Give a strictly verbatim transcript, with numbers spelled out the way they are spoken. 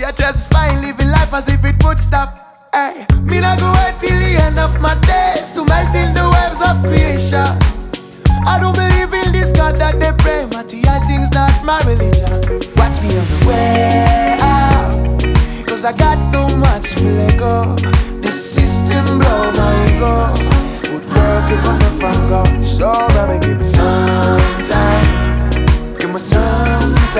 you're just fine, living life as if it would stop. Hey, me not go wait till the end of my days to melt in the waves of creation. I don't believe in this God that they pray. Material things not my religion. Watch me on the way out, cause I got so much to let go. The system blow my ego. Would work if I'm the fun go. So baby give me some.